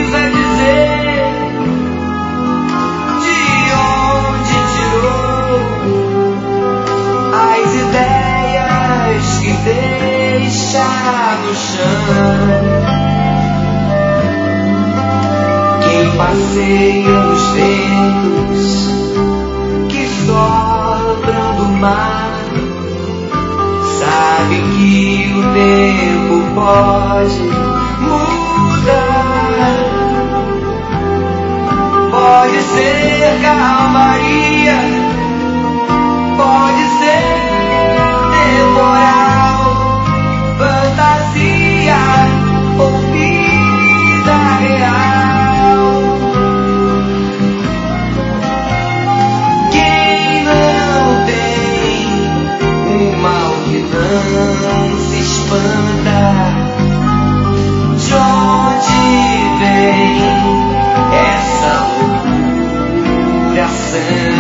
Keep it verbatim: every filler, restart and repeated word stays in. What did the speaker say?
precisa dizer de onde tirou as ideias que deixa no chão. Quem passeia nos ventos que sopram do mar sabe que o tempo pode mudar. Pode ser calmaria, pode ser temporal, fantasia ou vida real. Quem não tem um mal que não se espanta, de onde vem essa loucura santa?